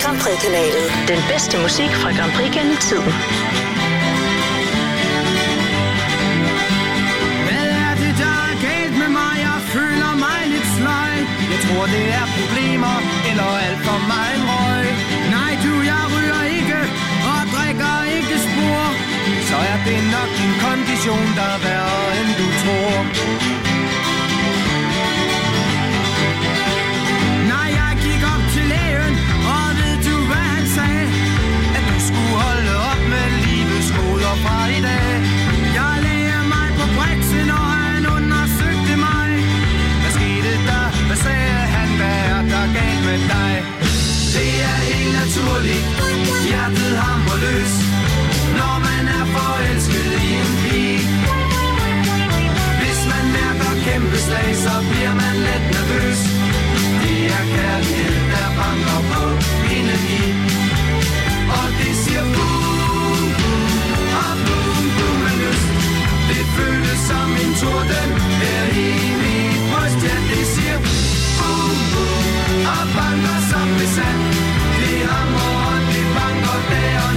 Grand Prix-kanalen. Den bedste musik fra Grand Prix gennem tiden. Hvad er det, der er galt med mig? Jeg føler mig lidt sløj. Jeg tror, det er problemer eller alt for meget røg. Nej, jeg ryger ikke og drikker ikke spor. Så er det nok din kondition, der er værre end du tror. Nej, jeg gik op til lægen, og ved du hvad han sagde? At du skulle holde op med livets goder fra i dag. Jeg lagde mig på briksen, og han undersøgte mig. Hvad skete der? Hvad sagde han? Hvad er der galt med dig? Det er helt naturligt, hjertet hamrer løs, når man er forelsket i en pige. Hvis man mærker kæmpe slag, så bliver man let nervøs. Det er kærlighed, der banker på indeni. Og det siger boom, boom, og boom, boom med lyst. Det føles som en torden her i mit bryst. Ja, det siger boom, boom, og banker som besat. Det hamrer og det banker dag og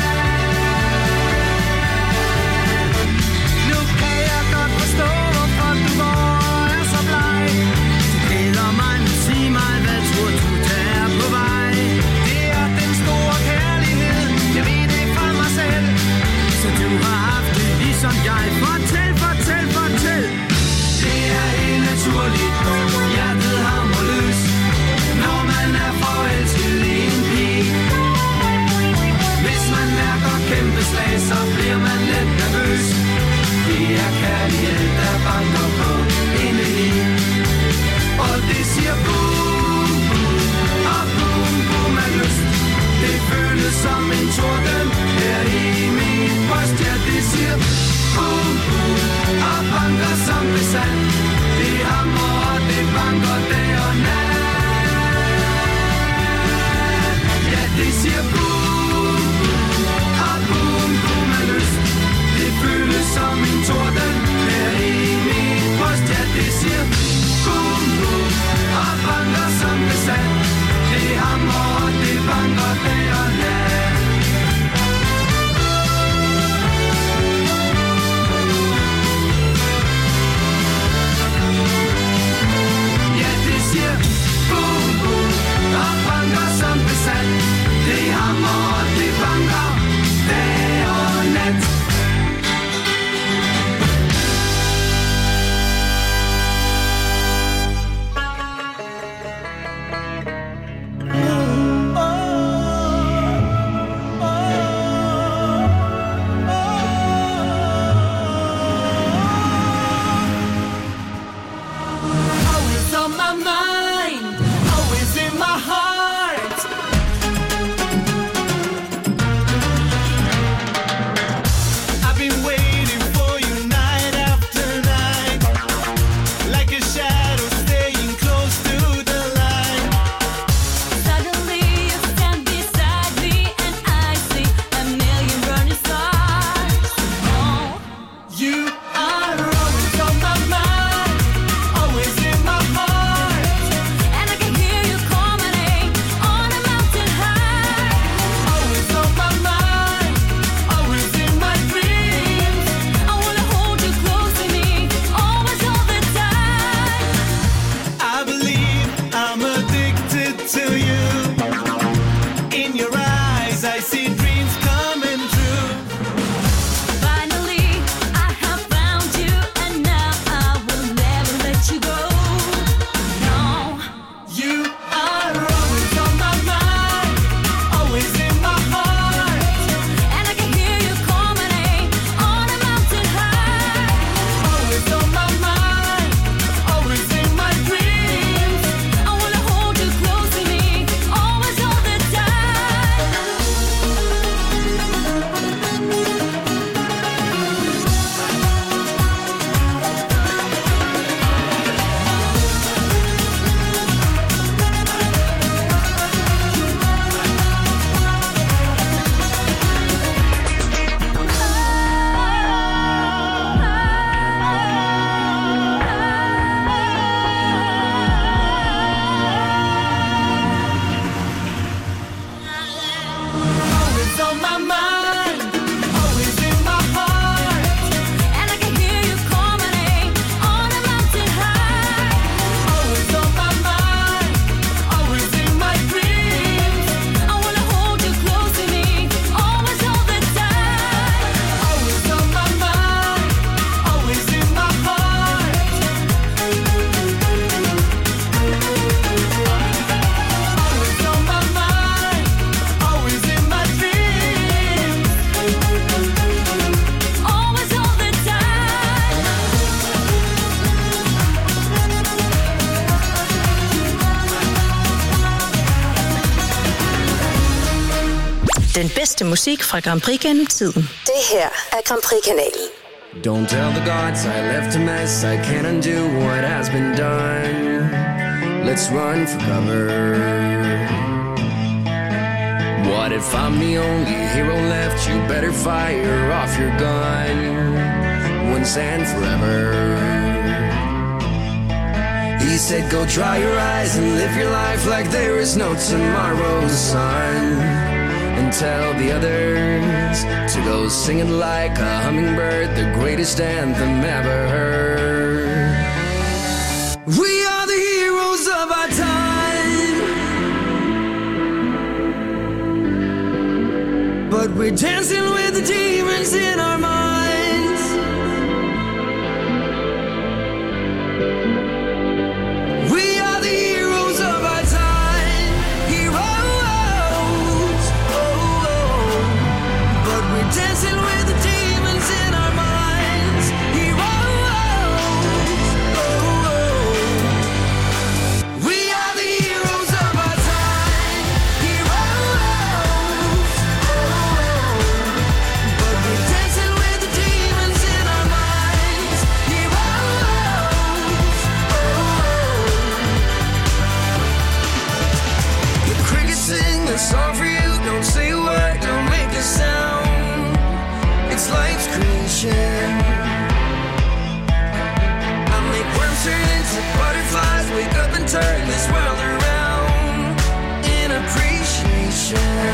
nat. Nu kan jeg godt forstå, hvorfor du går er så bleg. Du glæder mig, nu sig mig, hvad tror du, der er på vej? Det er den store kærlighed, jeg ved det fra mig selv. Så du har haft det ligesom jeg. Fortæl, fortæl, fortæl. Det er helt naturligt, hjertet hamrer løs, når man er forelsket i en pige. Hvis man mærker kæmpe slag, så bliver man lidt nervøs. Det er kærlighed, der banker på indeni. Og det siger boom, boom, og boom, boom af lyst. Det føles som en torden her i mit bryst. Ja, det siger boom, boom, og banker som besat. Det hamrer og det banker dag og nat. Ja, det siger boom, og boom, boom af lyst. Det føles som en torden her i mit bryst. Ja, det siger boom, boom, og banker som besat. Det hamrer og det banker dag og nat. Ja, det siger boom, boom, og banker som besat. Det hamrer og det banker dag og nat. Always on my mind, always in my heart. I've been waiting for you night after night, like a shadow staying close to the light. Suddenly you stand beside me and I see a million burning stars. Oh, You are always on my mind, always in my heart. Den bedste musik fra Grand Prix gennem tiden. Det her er Grand Prix-kanalen. Don't tell the gods I left a mess. I can't undo what has been done. Let's run for cover. What if I'm the only hero left? You better fire off your gun once and forever. He said go dry your eyes and live your life like there is no tomorrow, son. And tell the others to go sing it like a hummingbird, the greatest anthem ever heard. We are the heroes of our time, but we're dancing with the demons in our minds. We are the heroes of our time, heroes, but we're dancing with the demons in our minds, heroes. We are the heroes of our time, heroes, but we're dancing with the demons in our minds, heroes. The crickets sing a song for you. Don't say a word, don't make a sound. It's life's creation. I make worms turn into butterflies, wake up and turn this world around in appreciation.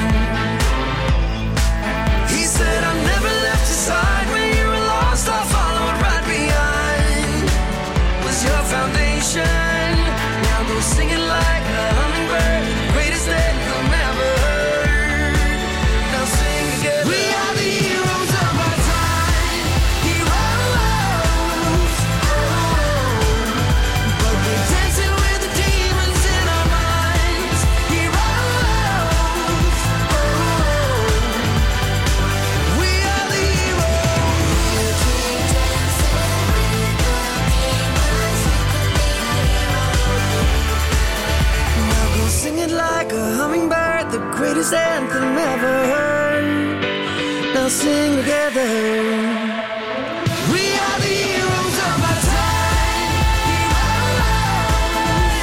He said I never left your side when you were lost. I followed right behind. Was your foundation. Now go sing it like a hummingbird, greatest anthem ever heard. Now sing together. We are the heroes of our time, heroes. But we're dancing with the demons in our minds, heroes. We are the heroes. Now go sing it like a hummingbird, the greatest anthem ever heard. Now sing together. We are the heroes of our time, heroes.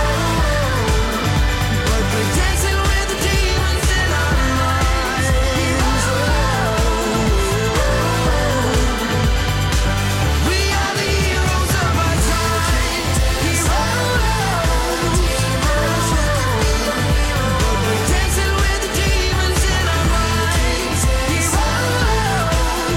But we're dancing with the demons in our minds, heroes. We are the heroes of our time, heroes. But we're dancing with the demons in our minds, heroes.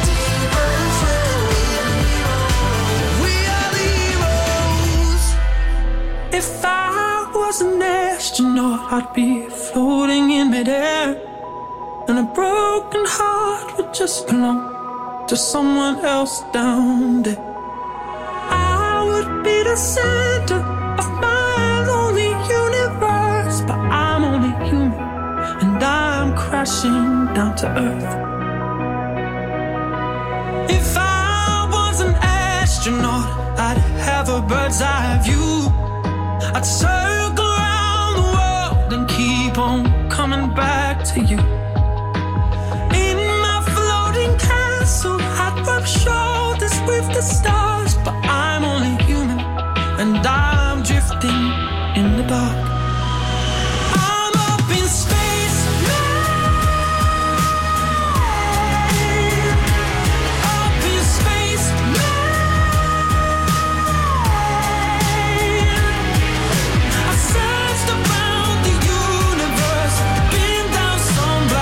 We are the heroes. If I was an astronaut, I'd be floating in midair, and a broken heart would just belong to someone else down there. I would be the center of my lonely universe, but I'm only human, and I'm crashing down to earth. If I was an astronaut, I'd have a bird's eye view. I'd circle around the world and keep on coming back to you. In my floating castle, I'd rub shoulders with the stars, but I'm only human, and I'm drifting in the dark. I'm up in space now. Up in space now. I searched around the universe, been down some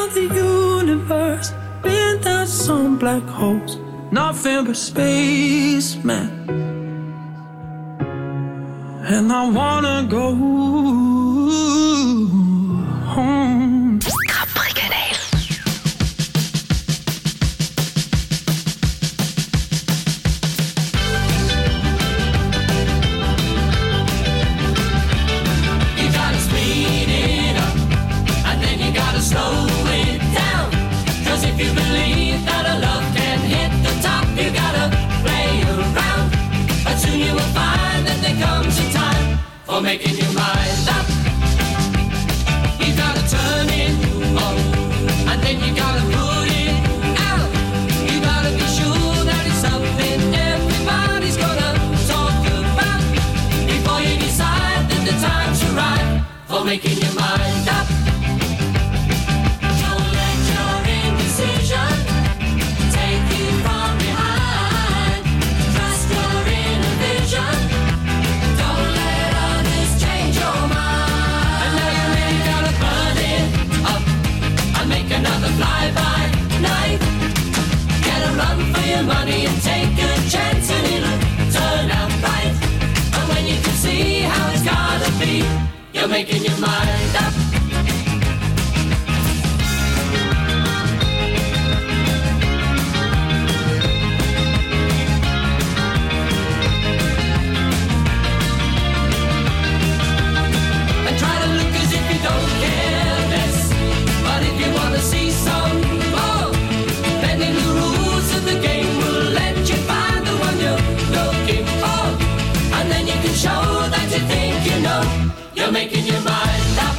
around the universe, been down some black holes, nothing but space, man. And I wanna go home. Capri-kanal. You gotta speed it up, and then you gotta slow it down. 'Cause if you believe that a love can hit the top, you gotta play around. But soon you will find that there comes a time for making your mind up. You gotta turn it on, and then you gotta put it out. You gotta be sure that it's something everybody's gonna talk about before you decide that the time's right for making your mind up. Don't let your indecision take you from behind. Trust your inner vision. Don't let others change your mind. And now you really gotta burn it up and make another fly-by night. Get a run for your money and take a chance and it'll turn out right. And when you can see how it's gotta be, you're making your mind up. And try to look as if you don't care less. But if you wanna see some more, bending the rules of the game will let you find the one you're looking for. And then you can show that you think you know you're making your mind up.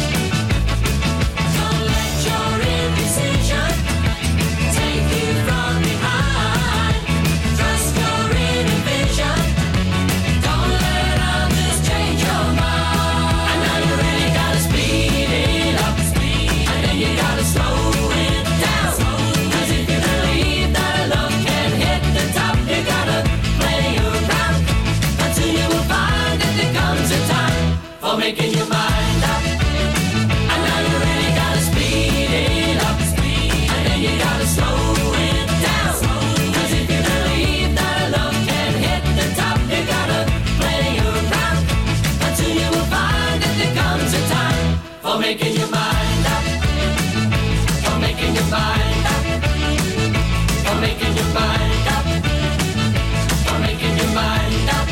Don't let your indecision take you from behind. Trust your inner vision. Don't let others change your mind. And now you really gotta speed it up, and then you gotta slow it down. 'Cause if you believe that a love can hit the top, you gotta play around. But soon you will find that there comes a time for making your mind up. And now you really gotta speed it up, and then you gotta slow it down. 'Cause if you believe that a love can hit the top, you gotta play around. But soon you will find that there comes a time for making your mind up, for making your mind up, for making your mind up, for making your mind up.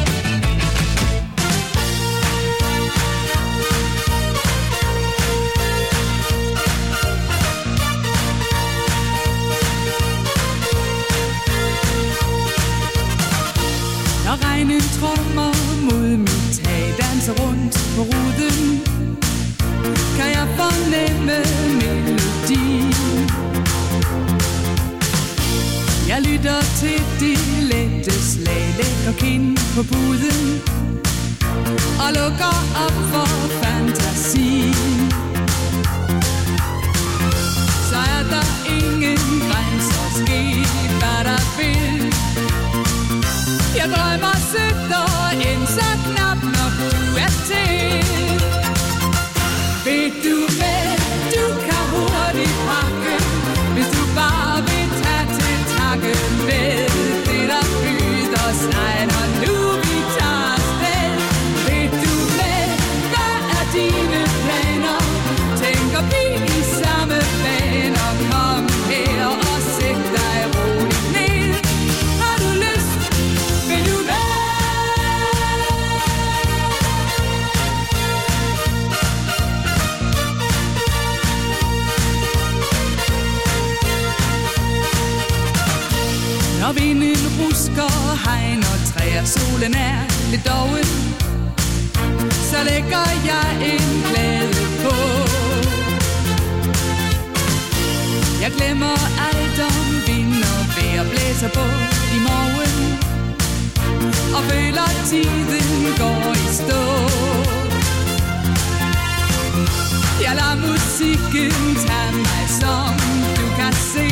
Når regnen trommer mod mit tag, danser rundt på ruden, kan jeg fornemme melodien. Jeg lytter til de lette slag, lægger kind på puden og lukker op for fantasien. Så er der ingen grænser, ske hvad der vil. Jeg drømmer sødt og end så knap nok du er til. Ved du hvad, du kan hurtigt pakke, hvis du bare vil tage til takke med det der byder sig, når nu vi tager afsted. Ved du hvad er dine planer? Tænker vi i samme baner? Kom her og sæt dig roligt ned. Har du lyst? Vil du med? Når vinden rusker, hegn og træer, solen er lidt doven, så lægger jeg en glæde på. Jeg glemmer alt om vind og vejr, blæser på i morgen, og føler tiden går i stå. Jeg lader musikken tage mig, som du kan se.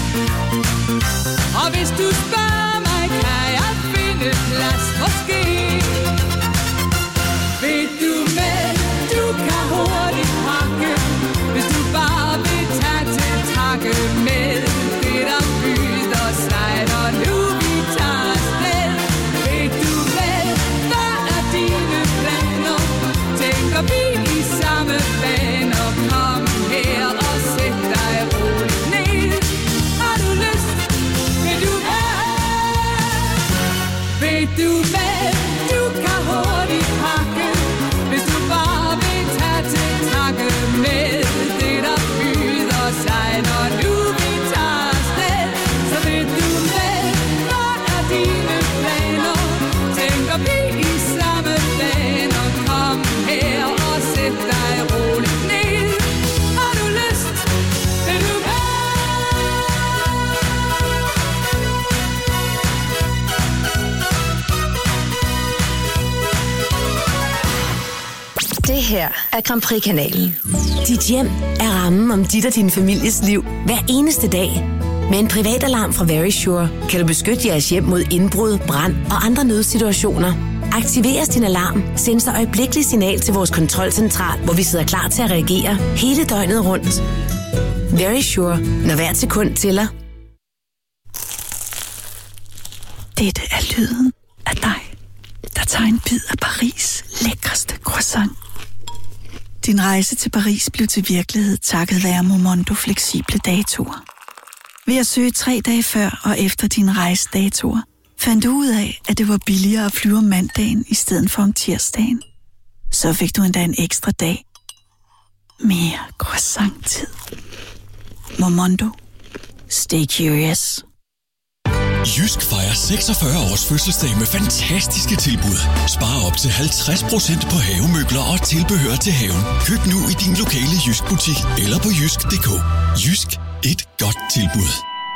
Og hvis du spørger mig, kan jeg finde plads måske. Ved du med, du kan hurtigt pakke, hvis du bare vil her er Grand Prix-kanalen. Dit hjem er rammen om dit og din families liv hver eneste dag. Med en privatalarm fra Verisure kan du beskytte jeres hjem mod indbrud, brand og andre nødsituationer. Aktiveres din alarm, sendes der øjeblikkeligt signal til vores kontrolcentral, hvor vi sidder klar til at reagere hele døgnet rundt. Verisure, når hvert sekund tæller. Dette er lyden af dig, der tager en bid af Paris' lækreste croissant. Din rejse til Paris blev til virkelighed takket være Momondo fleksible datoer. Ved at søge 3 dage før og efter dine rejsedatoer, fandt du ud af, at det var billigere at flyve om mandagen i stedet for om tirsdagen. Så fik du endda en ekstra dag. Mere croissant-tid. Momondo. Stay curious. Jysk fejrer 46 års fødselsdag med fantastiske tilbud. Spar op til 50% på havemøbler og tilbehør til haven. Køb nu i din lokale Jysk butik eller på jysk.dk. Jysk, et godt tilbud.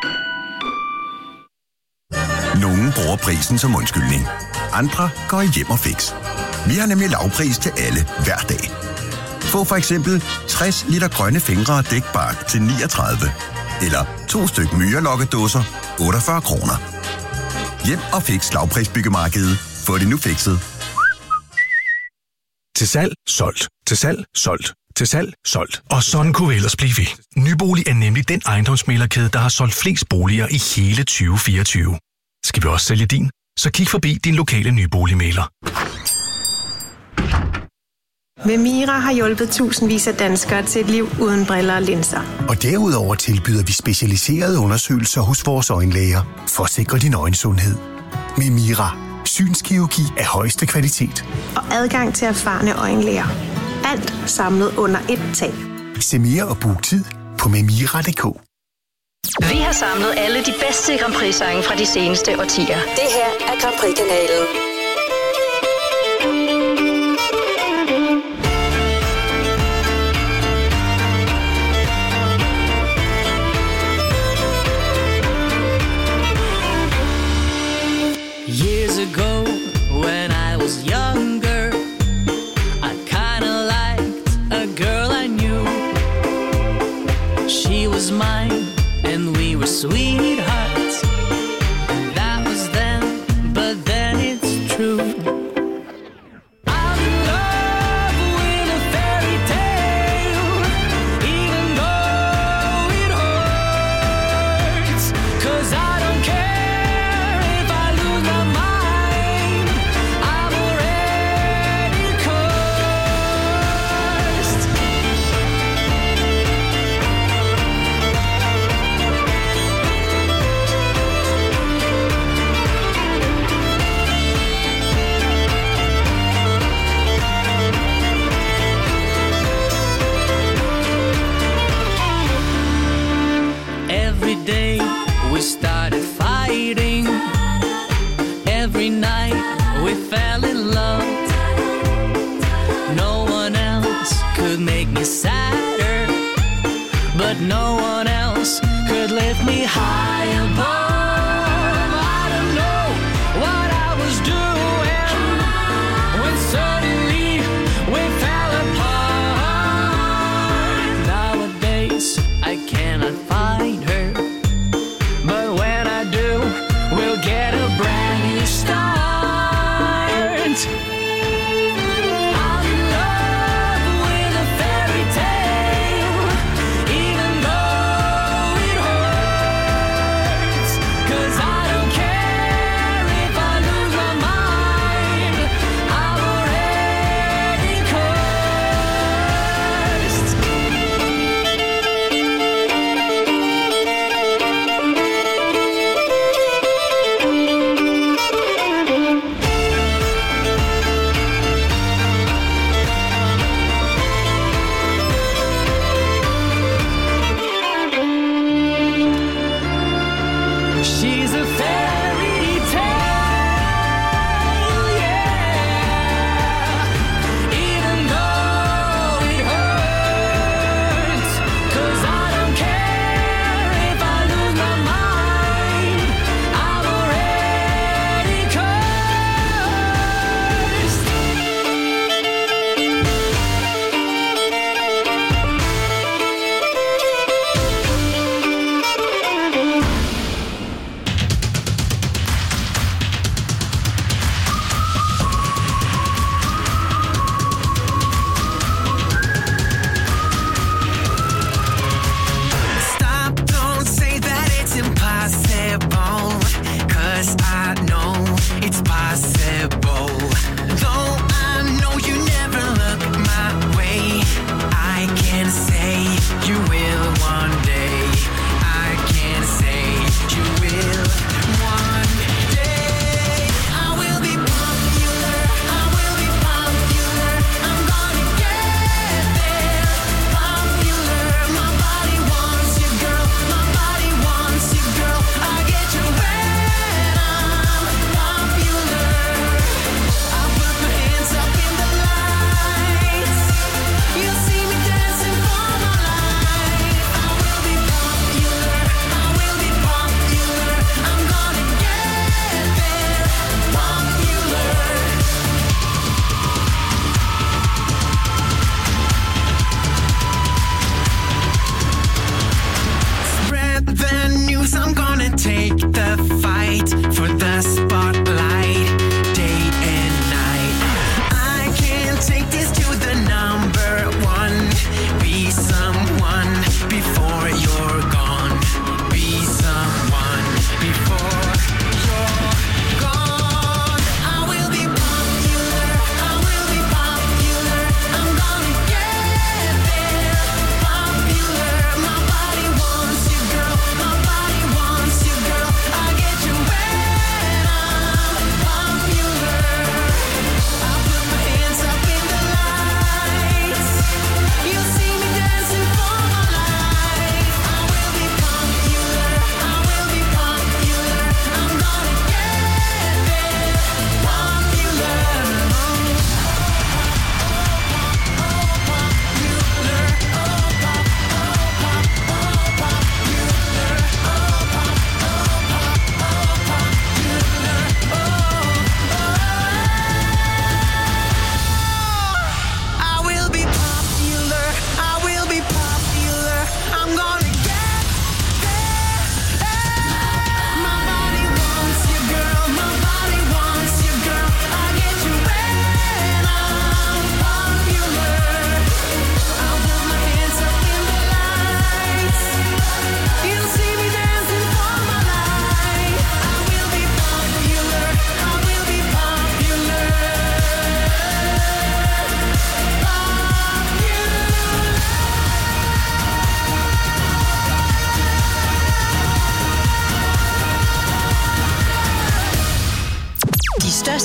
Nogen bruger prisen som undskyldning. Andre går i hjem og fix. Vi har nemlig lavpris til alle hver dag. Få for eksempel 60 liter grønne fingre og dækbark til 39. Eller 2 styk myrelokkedåser, 48 kroner. Hjem og fix lavprisbyggemarkedet. Få det nu fikset. Til salg, solgt. Til salg, solgt. Til salg, solgt. Og sådan kunne vi ellers blive ved. Nybolig er nemlig den ejendomsmæglerkæde, der har solgt flest boliger i hele 2024. Skal vi også sælge din? Så kig forbi din lokale nyboligmægler. Vemira har hjulpet tusindvis af danskere til et liv uden briller og linser. Og derudover tilbyder vi specialiserede undersøgelser hos vores øjenlæger for at sikre din øjensundhed. Vemira. Synskirurgi af højeste kvalitet. Og adgang til erfarne øjenlæger. Alt samlet under ét tag. Se mere og book tid på memira.dk. Vi har samlet alle de bedste Grand Prix-sange fra de seneste årtier. Det her er Grand Prix-kanalen. Years ago, when I was younger, I kinda liked a girl I knew. She was mine, and we were sweethearts. That was then, but then it's true. I'm in love with a fairy tale, even though it hurts. 'Cause I don't care if I lose my mind, I'm already cursed. Every day we started fighting. Every night we fell in love. No one else could make me sadder, but no one else could lift me high above. I don't know what I was doing when suddenly we fell apart. Nowadays I cannot find her, but when I do, we'll get a brand new start. I'm in love with a fairy tale, even though it hurts.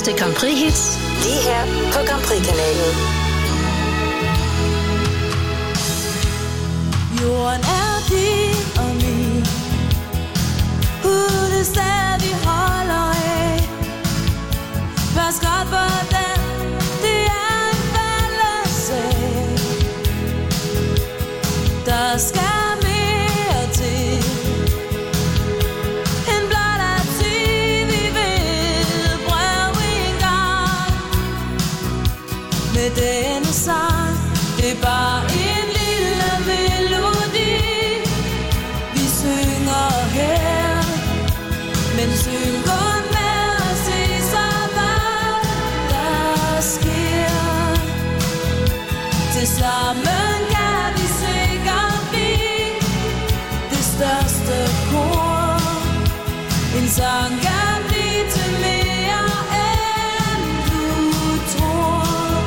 bedste Grand Prix hits. Lige her på Grand Prix-kanalen. Jorden er din og min. Det sted vi holder af. Pas godt på den. Det er en fælles sag. Der skal mere til end blot at sige vi vil prøve en gang. Med denne sang. Det er bare en lille melodi vi synger her. Men syng kun med at se så hvad der sker. Tilsammen kan vi sikkert blive det største kor. En sang kan blive til mere end du tror.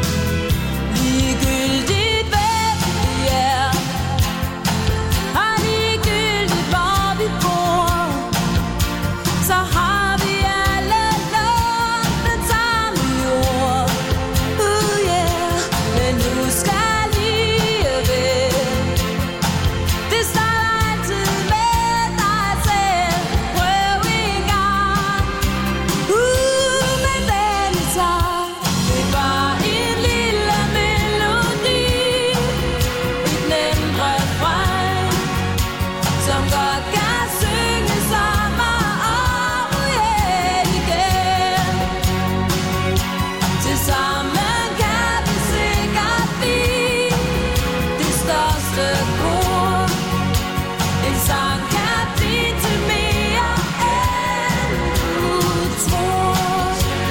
Ligegyldigt hvem vi er, og ligegyldigt hvor vi bor, så har vi alle lånt den samme jord. Yeah. Men nu skal alligevel, det starter altid med dig selv. Prøv en gang. Men den sang, det er bare en lille melodi. Et nemt refræn, som godt kan synge sammen om igen. Tilsammen kan vi sikkert blive det største kor. En sang kan blive til mere end du tror.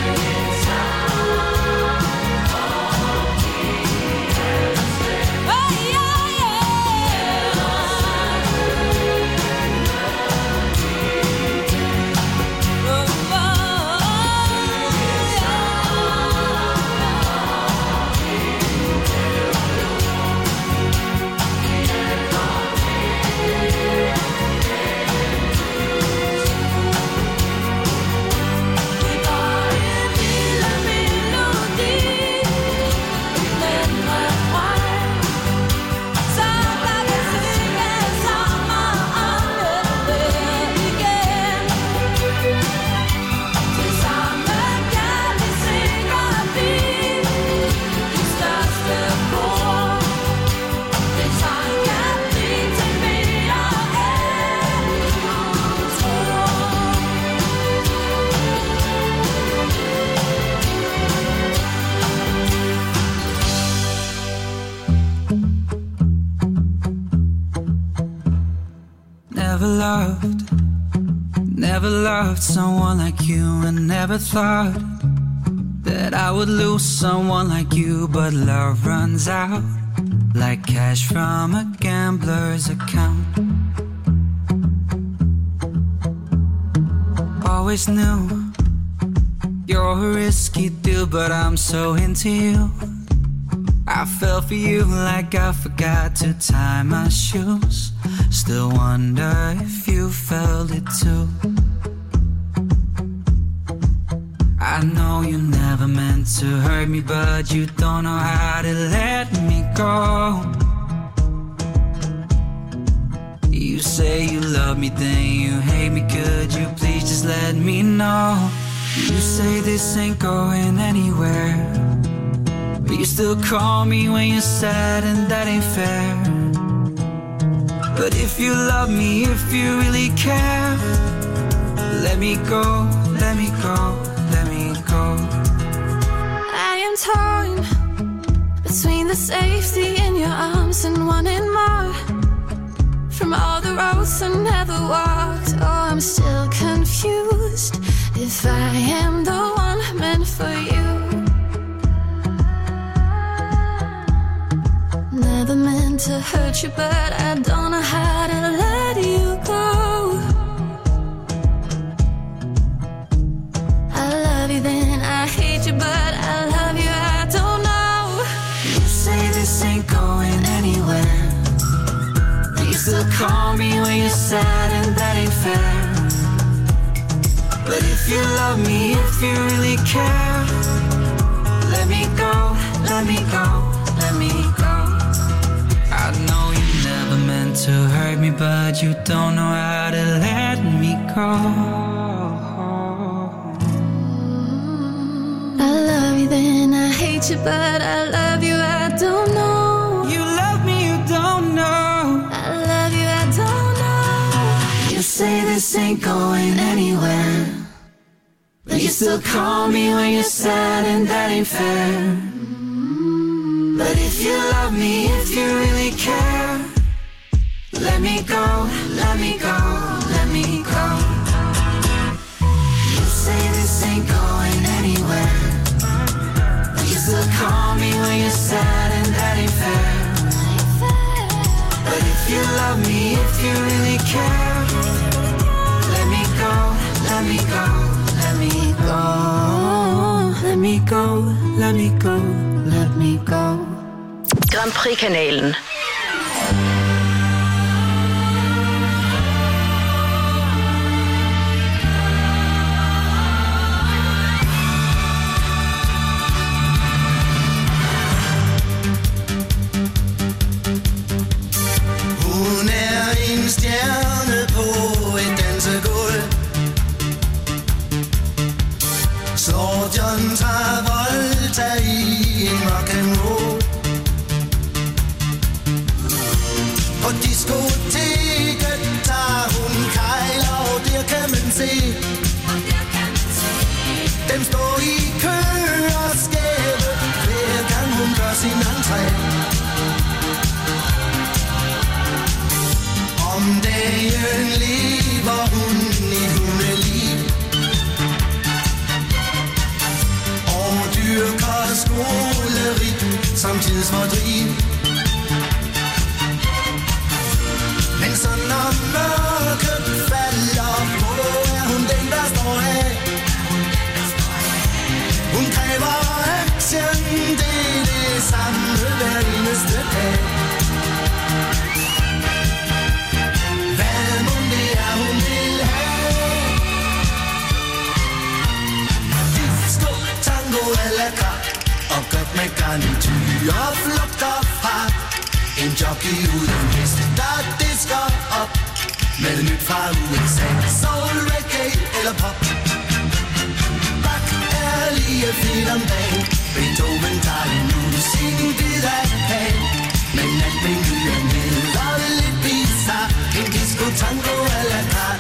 Never loved someone like you, and never thought that I would lose someone like you. But love runs out like cash from a gambler's account. Always knew you're a risky dude, but I'm so into you. I fell for you like I forgot to tie my shoes. Still wonder if you felt it too. I know you never meant to hurt me, but you don't know how to let me go. You say you love me, then you hate me. Could you please just let me know? You say this ain't going anywhere, but you still call me when you're sad, and that ain't fair. But if you love me, if you really care, let me go, let me go, let me go. I am torn between the safety in your arms and wanting more. From all the roads I never walked, oh, I'm still confused if I am the one meant for you. Never meant to hurt you, but I don't know how to let you go. I love you, then I hate you, but I love you, I don't know. You say this ain't going anywhere, you still call me when you're sad, and that ain't fair. But if you love me, if you really care, let me go, let me go, let me go. I know you never meant to hurt me, but you don't know how to let me go. I love you, then I hate you, but I love you, I don't know. You love me, you don't know. I love you, I don't know. You say this ain't going anywhere, but you still call me when you're sad, and that ain't fair. But if you love me, if you really care, let me go, let me go, let me go. You say this ain't going anywhere, but you still call me when you're sad, and that ain't fair. But if you love me, if you really care, let me go, let me go, let me go. Let me go, let me go, let me go. Grand Prix-kanalen. Hun en stjerne på et dansegulv. Slår John Travolta i en rock'n'roll. På diskoteket tager hun kejler, og der kan man se dem stå i kø og skæve, hver gang hun gør sin entré. Om dagen lever hun i hundeliv og dyrker skoleri som tidsfordriv. Men så når mørket falder på, er hun den, der står af. Hun kræver action, det er det samme hver eneste dag. Hvad mon det er, hun vil have? Disco, tango eller carte, og godt med garnityr og flugter fra en jockey uden hest, der disker op med nyt fra USA. Soul, reggae eller pop, Bach er lige fedt om dagen. Beethoven tager nu sin bid af kagen, men alt menuen hedder lidt bizarre. En disco, tango eller carte.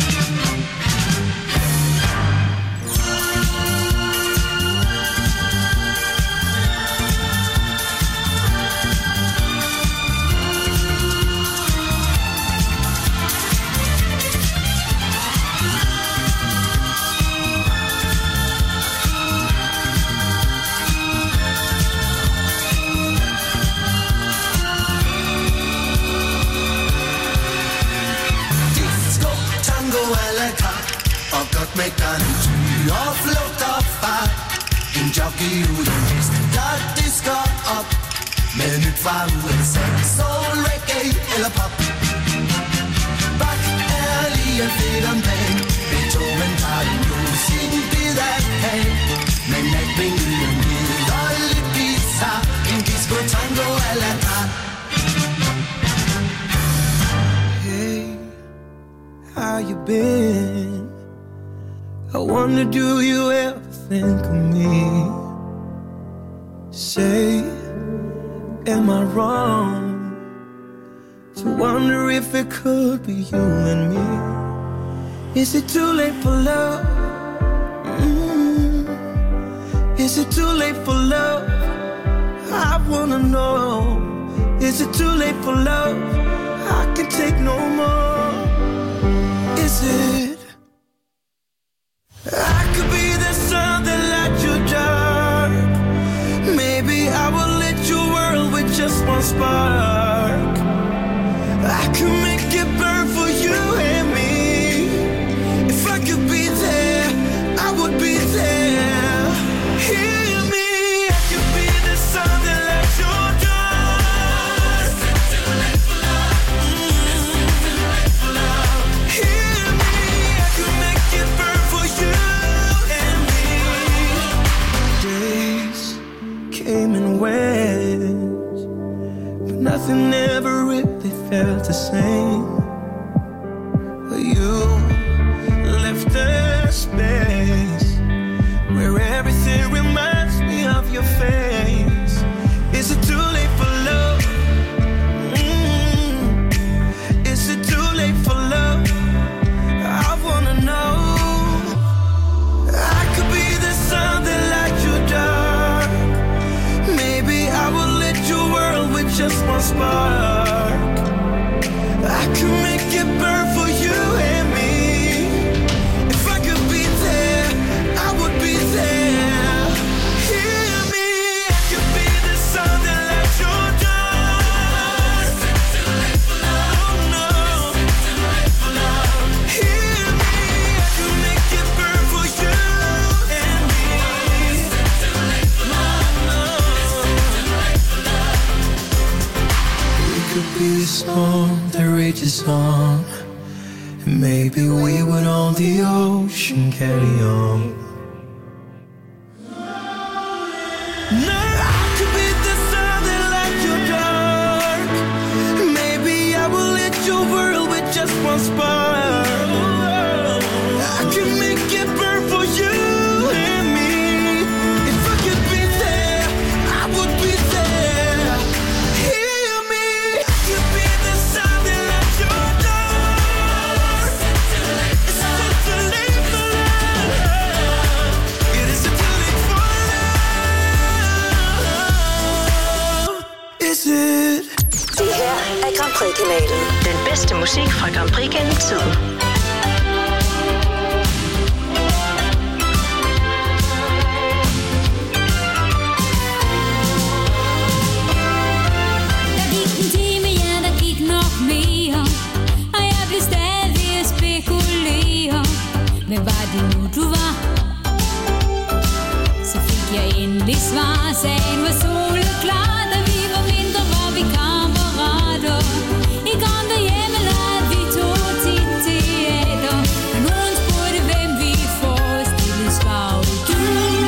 Og godt med garnityr og flugter fra en jockey uden hest, der disker op med nyt fra USA. Soul, reggae eller pop, Bach er lige fedt om dagen. Beethoven tager nu sin bid af kagen, men alt menuen hedder lidt bizarre. En disco, tango eller carte. Hey, how you been? I wonder, do you ever think of me? Say, am I wrong to wonder if it could be you and me? Is it too late for love? Is it too late for love? I wanna know. Is it too late for love? I can take no more. Is it? I could be the sun that lights your dark. Maybe I will lit your world with just one spark. I could make it burn for you and me. If I could be there, I would be there. Hear me, I could be the sun that lights your dark. Is it too late for love? Is it too late for love? Hear me, I could make it burn for you. felt the same. But you left a space where everything reminds me of your face. Is it too late for love? Is it too late for love? I wanna know. I could be the sun that lights your dark. Maybe I will lit your world with just one spark. I could make it burn for you and me. If I could be there, I would be there. Hear me, I could be the sun that lights your dark. Oh no, hear me, I could make it burn for you and me. We could be a storm that rages on, and maybe we would on the ocean carry on. No, I could be the sun that lights your dark. Maybe I will lit your world with just one spark. I can make it burn for you and me. If I could be there, I would be there. Hear me, I could be the sun that lights your dark. It's not too late for love. It isn't too late for love. Is it? Det her er Grand Prix-kanalen. Den bedste musik fra Grand Prix gennem tiden. Der gik en time, ja, der gik nok mere, og jeg blev stadig at spekulere. Men var det nu, du var? Så fik jeg endelig svar. Sagen var soleklar, da vi var mindre, var vi kammerater. I kom derhjemme, lavede vi to tit teater. Og nogen spurgte, hvem vi forestillede, svarede du.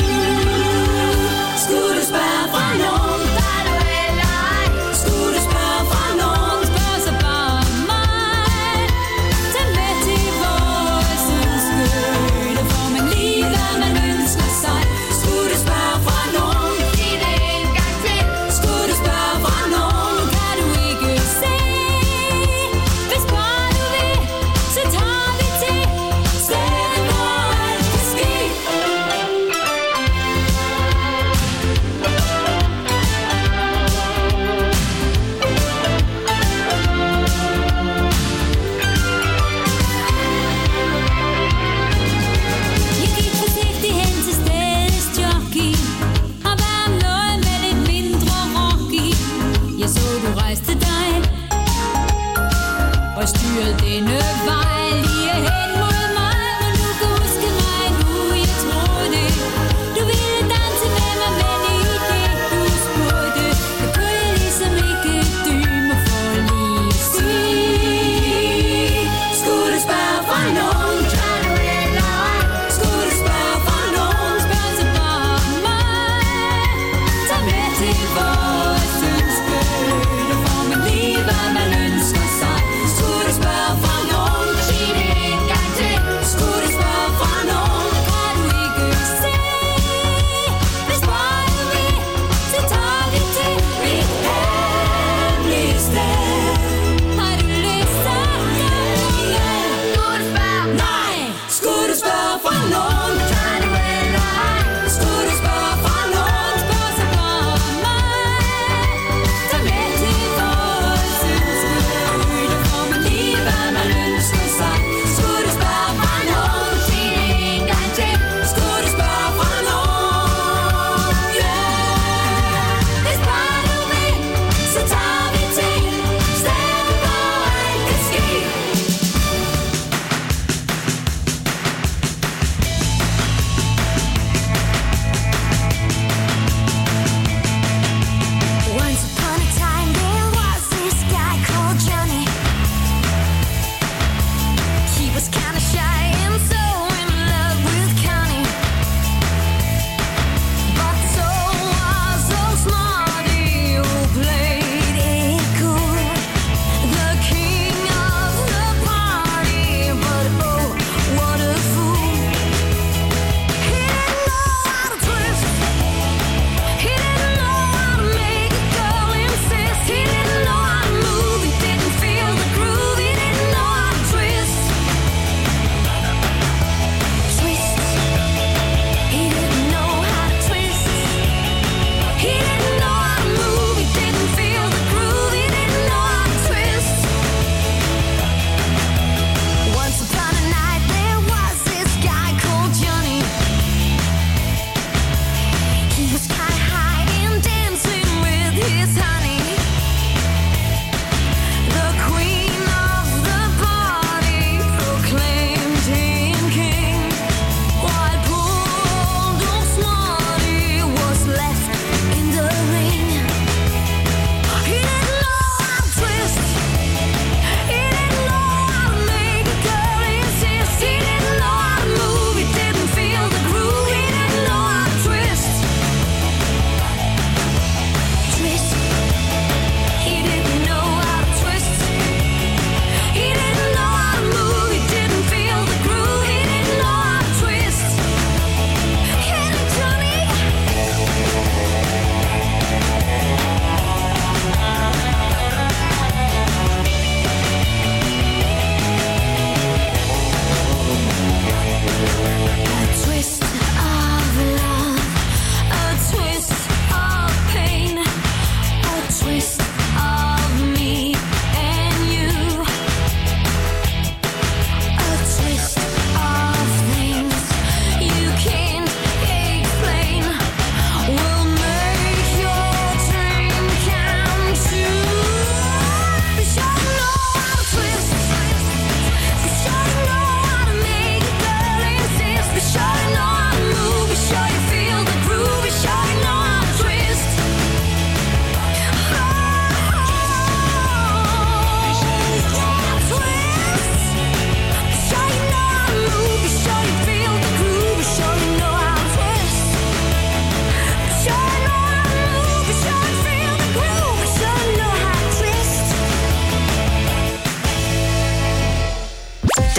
Skulle du spørge fra nogen, var du eller ej? Skulle du spørge fra nogen, spørg så bare mig. Tag med til vores ønskøde, får man lige hvad man ønsker sig. Skulle du spørge fra nogen, sig det en gang til. Skulle du spørge fra nogen, kan du ikke se. Hvis bare du vil, så tager vi til stedet, hvor alt kan ske. Jeg gik forsigtigt hen til stedets jockey og var om noget med lidt mindre rock i. Jeg så du rejste dig og styrede denne vej lige hen mod mig. Men du kan huske mig nu, jeg tror det. Du ville danse med mig, men i det du spurgte, jeg kunne jeg ligesom ikke dybe mig for lige at sige. Skulle du spørge fra nogen, kan du eller ej? Skulle du spørge fra nogen, spørg så bare mig. Tag med til vores ønskøde, får man lige hvad man ønsker sig. Skulle du spørge fra nogen, sig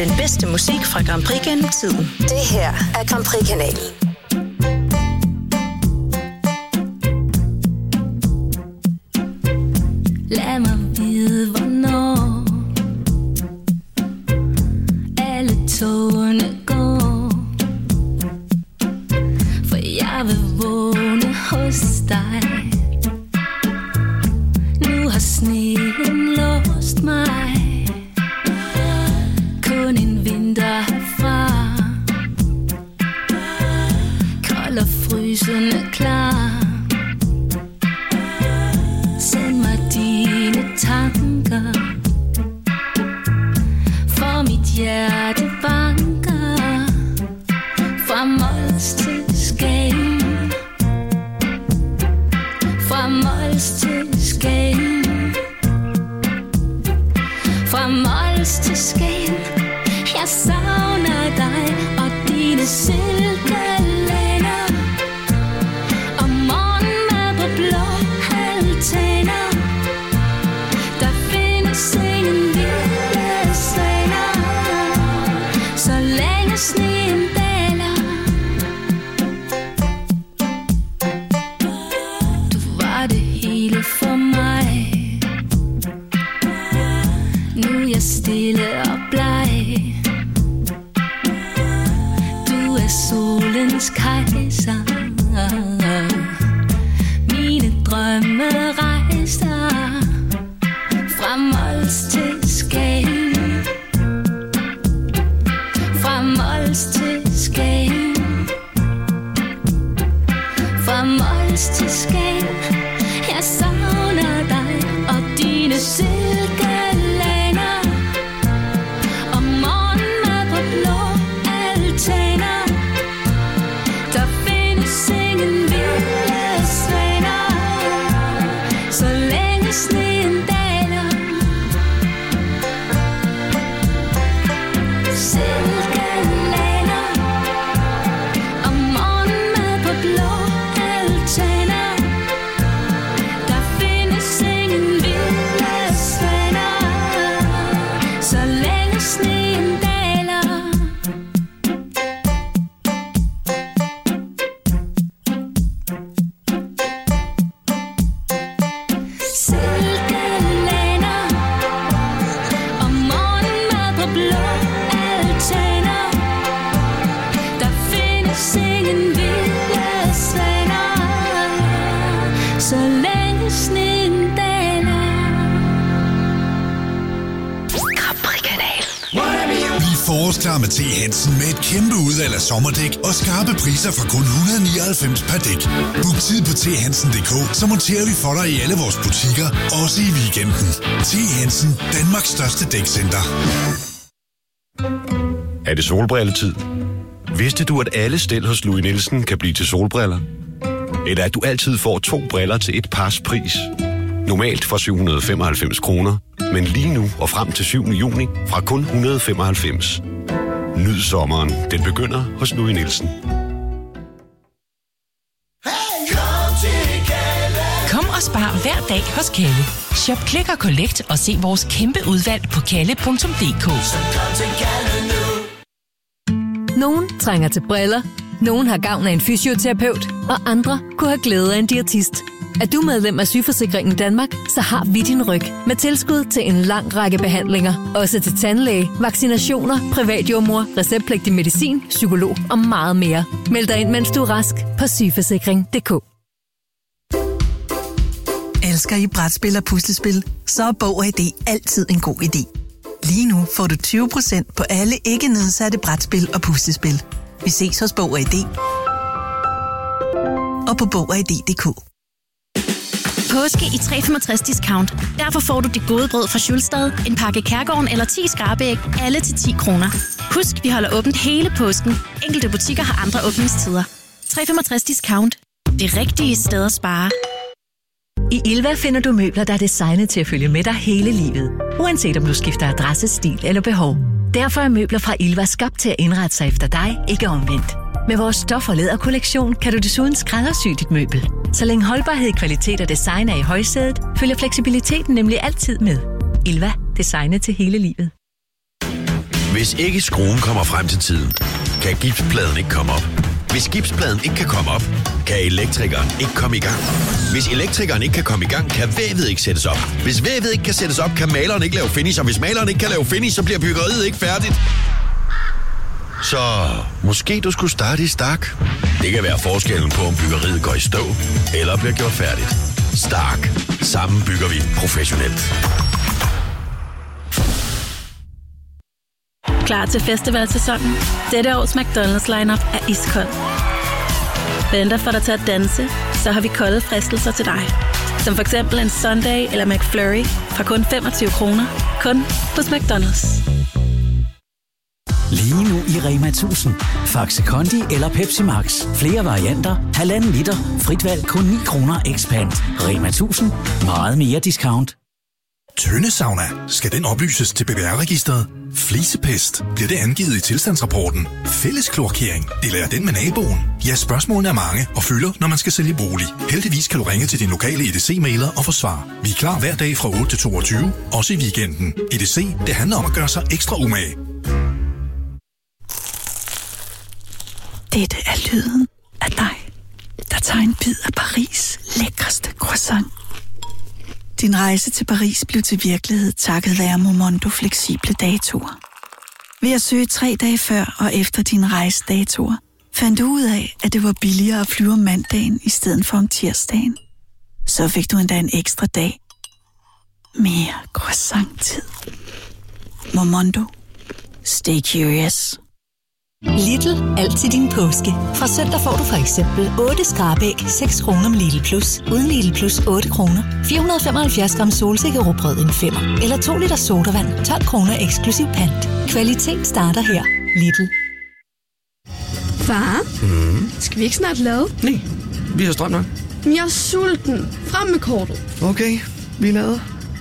Den bedste musik fra Grand Prix gennem tiden. Det her er Grand Prix-kanalen. Lad mig vide, hvornår alle togene går, for jeg vil vågne hos dig. Nu har sneen låst mig, kun en vinter herfra, kold og frysende klar. Send mig dine tanker, for mit hjerte banker, fra Mols til Skagen, fra Mols til Skagen, fra Mols til Skagen. Jeg savner dig og dine silkelænder, og morgenmad på blå altaner. Der findes ingen vilde svaner, så længe sneen daler. Du var det hele for mig. Nu er jeg stille og bleg. Du er solens kejser. Mine drømme rejser fra Mols til Skagen, fra Mols til Skagen, fra Mols til Skagen. Jeg savner dig og dine silkelænder, og morgenmad på blå altaner. Der findes ingen vilde svaner, så længe sneen daler. Silkelænder, og morgenmad på blå altaner. Der findes ingen vilde svaner, så længe sneen daler. Silkelænder, og morgenmad på blå altaner. Der findes ingen vilde svaner, så længe sneen daler. Grand Prix-kanalen. Bliv forårsklar med T. Hansen med et kæmpe udvalg af sommerdæk og skarpe priser fra kun 199 per dæk. Book tid på thansen.dk, så monterer vi for dig i alle vores butikker, også i weekenden. T. Hansen, Danmarks største dækcenter. Er det solbrilletid? Vidste du, at alle stel hos Louis Nielsen kan blive til solbriller? Eller at du altid får 2 briller til et pars pris? Normalt for 795 kroner, men lige nu og frem til 7. juni fra kun 195. Nyd sommeren. Den begynder hos Louis Nielsen. Kom og spar hver dag hos Kalle. Shop Click og Collect og se vores kæmpe udvalg på kalle.dk. Nogen trænger til briller, nogen har gavn af en fysioterapeut, og andre kunne have glæde af en diætist. Er du medlem af Sygeforsikringen Danmark, så har vi din ryg med tilskud til en lang række behandlinger. Også til tandlæge, vaccinationer, privatjordmor, receptpligtig medicin, psykolog og meget mere. Meld dig ind, mens du er rask på sygeforsikring.dk. Elsker I brætspil og puslespil? Så er Bog og ID altid en god idé. Lige nu får du 20% på alle ikke nedsatte brætspil og puslespil. Vi ses hos Bog og ID og på bogogid.dk. Påske i 365 discount. Derfor får du det gode brød fra Schulstad, en pakke Kærgården eller 10 skrabeæg, alle til 10 kroner. Husk, vi holder åbent hele påsken. Enkelte butikker har andre åbningstider. 365 discount. Det rigtige sted at spare. I Ilva finder du møbler, der er designet til at følge med dig hele livet. Uanset om du skifter adresse, stil eller behov. Derfor er møbler fra Ilva skabt til at indrette sig efter dig, ikke omvendt. Med vores stof- og læderkollektion kan du desuden skræddersy dit møbel. Så længe holdbarhed, kvalitet og design er i højsædet, følger fleksibiliteten nemlig altid med. Ilva. Designet til hele livet. Hvis ikke skruen kommer frem til tiden, kan gipspladen ikke komme op. Hvis gipspladen ikke kan komme op, kan elektrikeren ikke komme i gang. Hvis elektrikeren ikke kan komme i gang, kan vævet ikke sættes op. Hvis vævet ikke kan sættes op, kan maleren ikke lave finish. Og hvis maleren ikke kan lave finish, så bliver byggeriet ikke færdigt. Så måske du skulle starte i Stark. Det kan være forskellen på, om byggeriet går i stå eller bliver gjort færdigt. Stark. Sammen bygger vi professionelt. Klar til festivalsæsonen? Dette års McDonald's lineup er iskold. Venter for dig til at danse, så har vi kolde fristelser til dig. Som for eksempel en Sundae eller McFlurry fra kun 25 kroner. Kun hos McDonald's. Lige nu i Rema 1000. Faxe Kondi eller Pepsi Max. Flere varianter. 1,5 liter. Frit valg kun 9 kroner Expand. Rema 1000. Meget mere discount. Tøndesauna. Skal den oplyses til BBR-registret? Flisepest. Bliver det angivet i tilstandsrapporten? Fælleskloakering. Eller er den med naboen? Ja, spørgsmålene er mange og fylder, når man skal sælge bolig. Heldigvis kan du ringe til din lokale EDC-mailer og få svar. Vi er klar hver dag fra 8 til 22, også i weekenden. EDC, det handler om at gøre sig ekstra umage. Dette er lyden af dig, der tager en bid af Paris' lækreste croissant. Din rejse til Paris blev til virkelighed takket være Momondo fleksible datoer. Ved at søge 3 dage før og efter dine rejsedatoer, fandt du ud af, at det var billigere at flyve om mandagen i stedet for om tirsdagen. Så fik du endda en ekstra dag. Mere croissant-tid. Momondo. Stay curious. Lidl. Altid din påske. Fra søndag får du for eksempel 8 skrabæg 6 kroner med Lidl Plus. Uden Lidl Plus 8 kroner. 475 gram solsikkerrugbrød en 5'er. Eller 2 liter sodavand 12 kroner eksklusiv pant. Kvalitet starter her. Lidl. Far, skal vi ikke snart lade? Nej, vi har strøm nok. Men jeg er sulten. Frem med kortet. Okay, vi lader.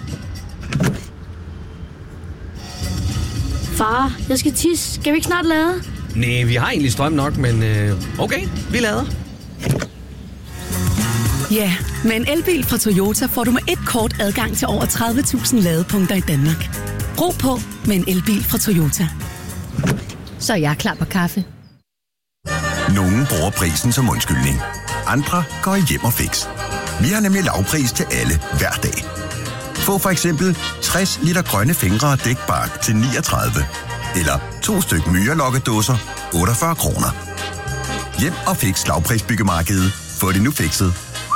Far, jeg skal tisse. Skal vi ikke snart lade? Nej, vi har egentlig strøm nok, men okay, vi lader. Ja, med en elbil fra Toyota får du med et kort adgang til over 30.000 ladepunkter i Danmark. Brug på med en elbil fra Toyota. Så er jeg klar på kaffe. Nogle bruger prisen som undskyldning. Andre går hjem og fix. Vi har nemlig lavpris til alle hver dag. Få for eksempel 60 liter grønne fingre og dækbark til 39. Eller 2 styk myrelokkedåser, 48 kroner. Hjem og fix lavprisbyggemarkedet. Få det nu fikset.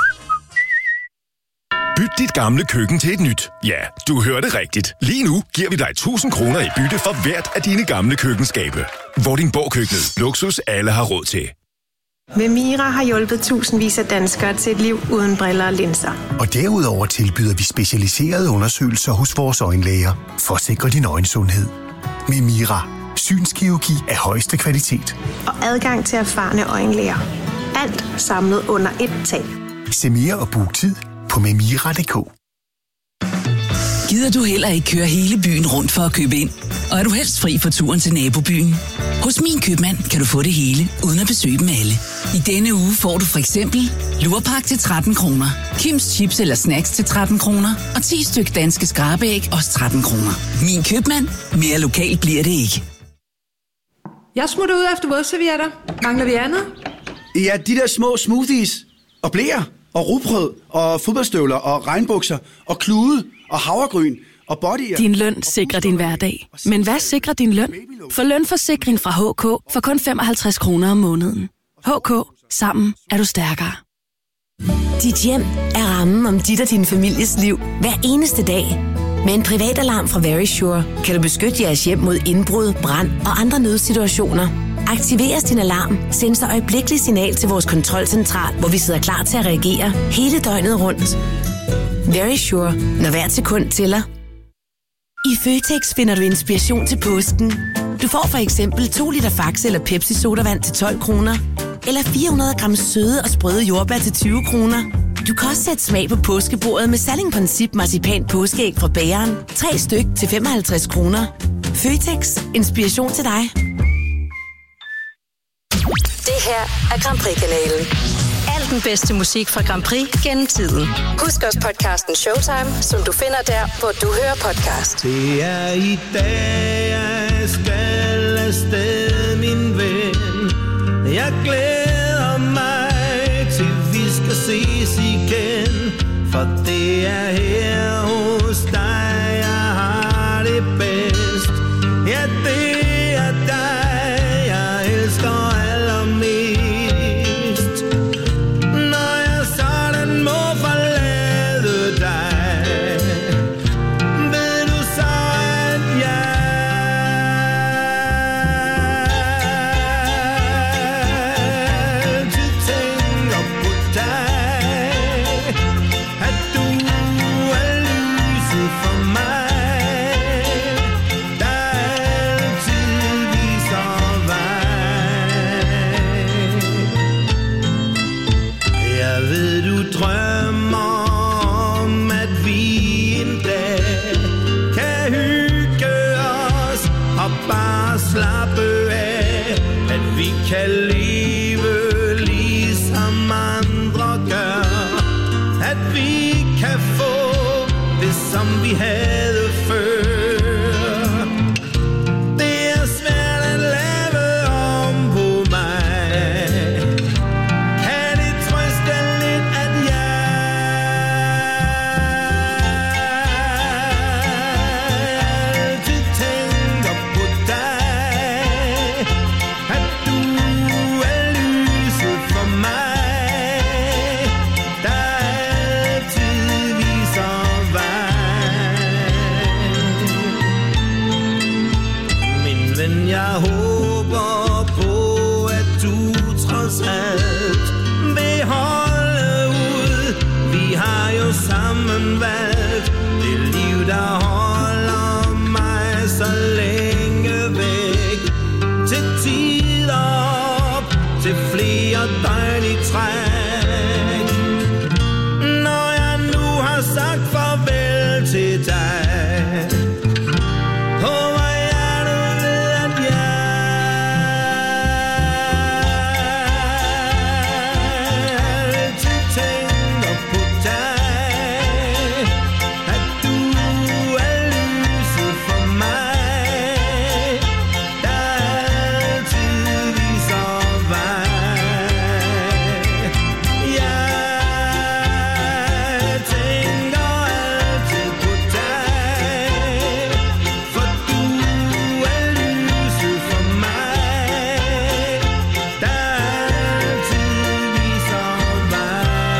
Byt dit gamle køkken til et nyt. Ja, du hørte rigtigt. Lige nu giver vi dig 1000 kroner i bytte for hvert af dine gamle køkkenskabe. Vordingborg-køkkenet. Luksus alle har råd til. Memira har hjulpet tusindvis af danskere til et liv uden briller og linser. Og derudover tilbyder vi specialiserede undersøgelser hos vores øjenlæger for at sikre din øjensundhed. Memira. Synskirurgi af højeste kvalitet. Og adgang til erfarne øjenlæger. Alt samlet under ét tag. Se mere og book tid på memira.dk. Gider du heller ikke køre hele byen rundt for at købe ind? Og er du helst fri for turen til nabobyen? Hos Min Købmand kan du få det hele, uden at besøge dem alle. I denne uge får du for eksempel lurpak til 13 kroner, Kims chips eller snacks til 13 kroner, og 10 styk danske skrabæg også 13 kroner. Min Købmand. Mere lokalt bliver det ikke. Jeg smutter ud efter vådservietter. Mangler vi andet? Ja, de der små smoothies og bleer og rugbrød og fodboldstøvler og regnbukser og klude og havregryn og bodyer. Din løn sikrer din hverdag. Men hvad sikrer din løn? For lønforsikring fra HK for kun 55 kroner om måneden. HK. Sammen er du stærkere. Dit hjem er rammen om dit og din families liv hver eneste dag. Med en privatalarm fra Verisure kan du beskytte jeres hjem mod indbrud, brand og andre nødsituationer. Aktiveres din alarm, sendes der øjeblikkeligt signal til vores kontrolcentral, hvor vi sidder klar til at reagere hele døgnet rundt. Verisure. Når hvert sekund tæller. I Føtex finder du inspiration til påsken. Du får for eksempel 2 liter Faxe eller Pepsi sodavand til 12 kroner. Eller 400 gram søde og sprøde jordbær til 20 kroner. Du kan også sætte smag på påskebordet med Salling-Princip marcipan påskeæg fra bageren. 3 styk til 55 kroner. Føtex. Inspiration til dig. Det her er Grand Prix-kanalen. Al den bedste musik fra Grand Prix gennem tiden. Husk også podcasten Showtime, som du finder der, hvor du hører podcast. Det er i dag, jeg skal afsted, min ven. Jeg glæder mig til vi skal ses igen, for det er her hos dig, jeg har det bedst. Ja, det er dig, jeg elsker allermest. Når jeg sådan må forlade dig, ved du så, at jeg altid tænker på dig, at du er lyset for mig, der altid viser vej. Jeg ved, du drømmer om, at vi en dag kan hygge os og bare slappe af, at vi kan leve ligesom andre gør, at vi kan få det, som vi havde før. Det er svært at lave om på mig. Kan det trøste lidt, at jeg altid tænker på dig, at du er lyset for mig, der altid viser vej. Min ven, jeg håber på, at du trods alt vil holde ud. Vi har jo sammen valgt det liv, der holder mig så længe væk. Til tider op, til flere døgn i træk. Når jeg nu har sagt farvel til dig, håber jeg, du ved, at jeg altid tænker på dig, at du er lyset for mig, der altid viser vej. Jeg tænker altid på dig, for du er lyset for mig, der altid viser vej.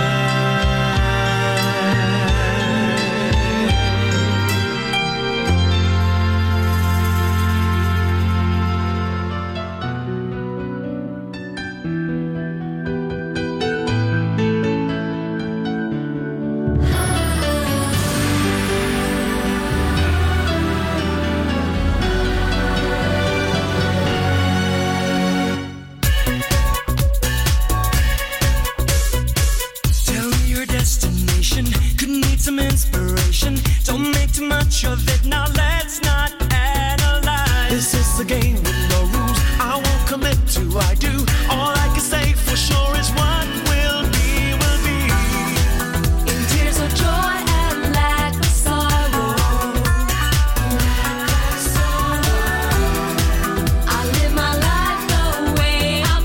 Tell me your destination. Could need some inspiration. Don't make too much of it. Now let's not analyze. This is a game with no rules. I won't commit to I do. All I can say for sure is what will be, will be. In tears of joy and lack of sorrow, I live my life the way I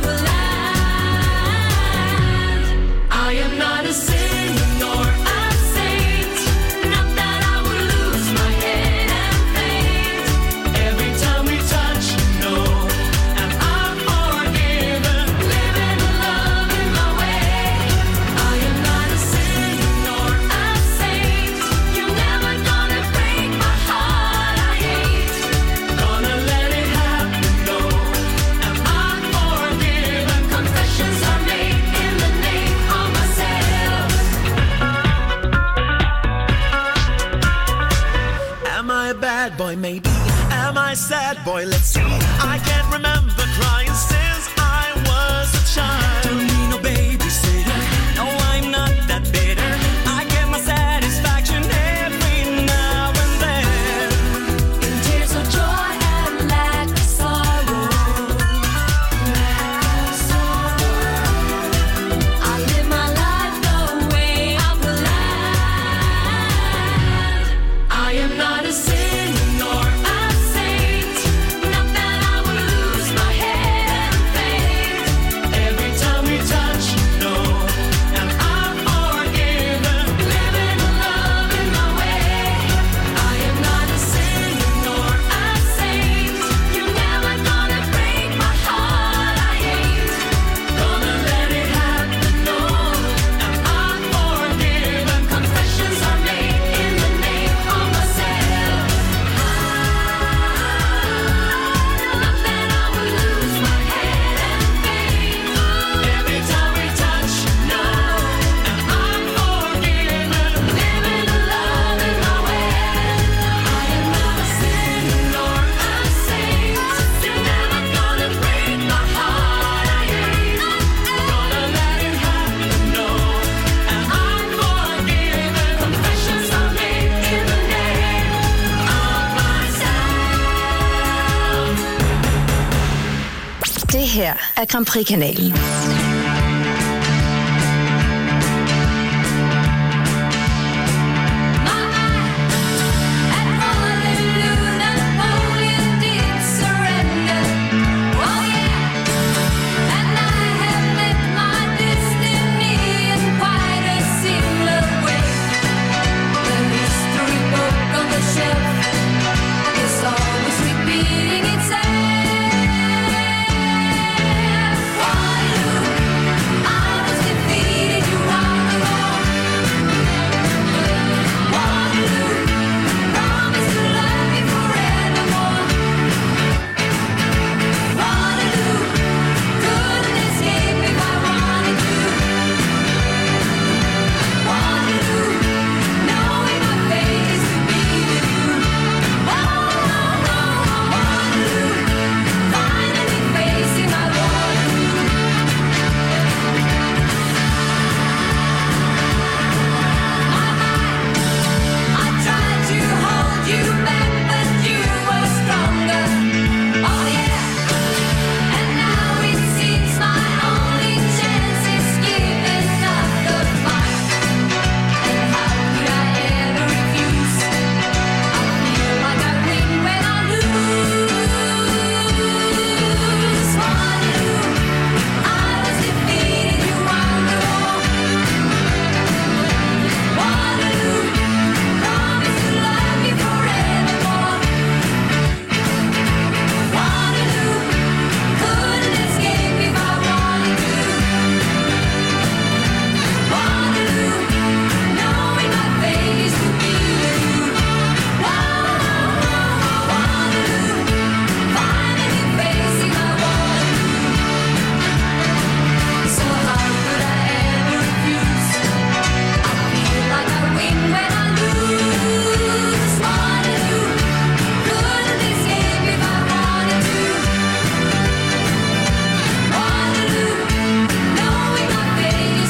planned. I am not a sinner nor a saint, not that I would lose my head and faint. Every time we touch, you know, am I forgiven? Living the love in my way. I am not a sinner nor a saint. You're never gonna break my heart. I hate. Gonna let it happen, no. Am I forgiven? Confessions are made in the name of myself. Am I a bad boy? Maybe. Am I a sad boy? Let's see. I can't remember crying since I was a child. Don't need no babysitter. No, I'm not that bitter. I get my satisfaction every now and then. In tears of joy and lack of sorrow, I live my life the way I planned. I am not a sinner nor a saint, not that I would her er Grand Prix-kanalen.